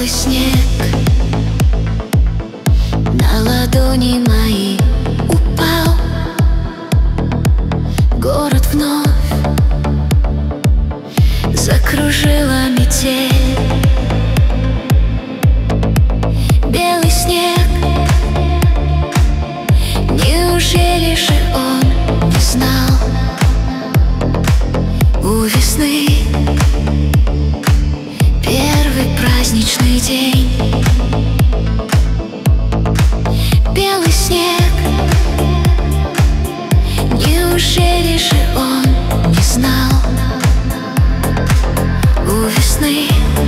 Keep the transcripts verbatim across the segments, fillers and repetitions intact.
белый снег на ладони мои упал. Город вновь закружила метель. Белый снег, неужели же он не знал? У весны первый праздничный день. Белый снег, неужели же он не знал? У весны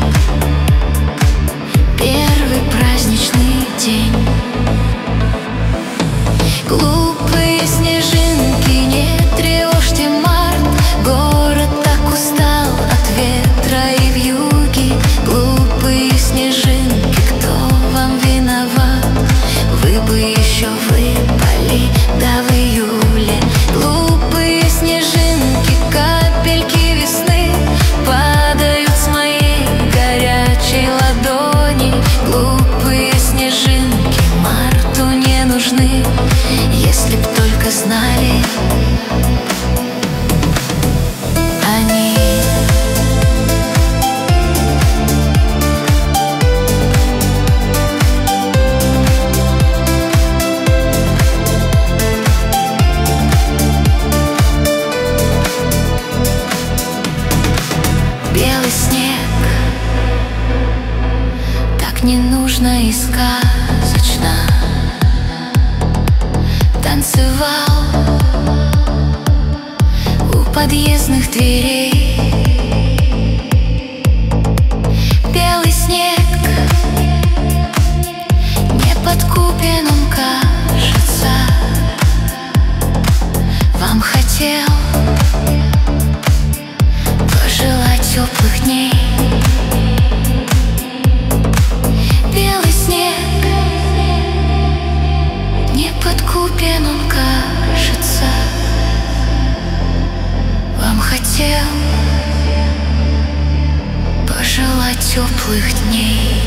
первый праздничный день. Глупые снежинки, не тревожьте март. Город так устал от ветра и вьюги. Глупые снежинки, кто вам виноват? Вы бы еще выпали, да в июле. Глупые снежинки, капельки весны падают с моей горячей ладони. Глупые снежинки марту не нужны, если б только знали они. Белый снег, так не нужно и сказочно танцевал у подъездных дверей. Белый снег, неподкупен он, кажется. Вам хотел пожелать теплых дней. Белый снег, неподкупен он, кажется. Вам хотел пожелать теплых дней.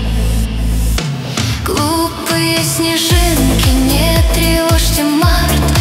Глупые снежинки, не тревожьте март.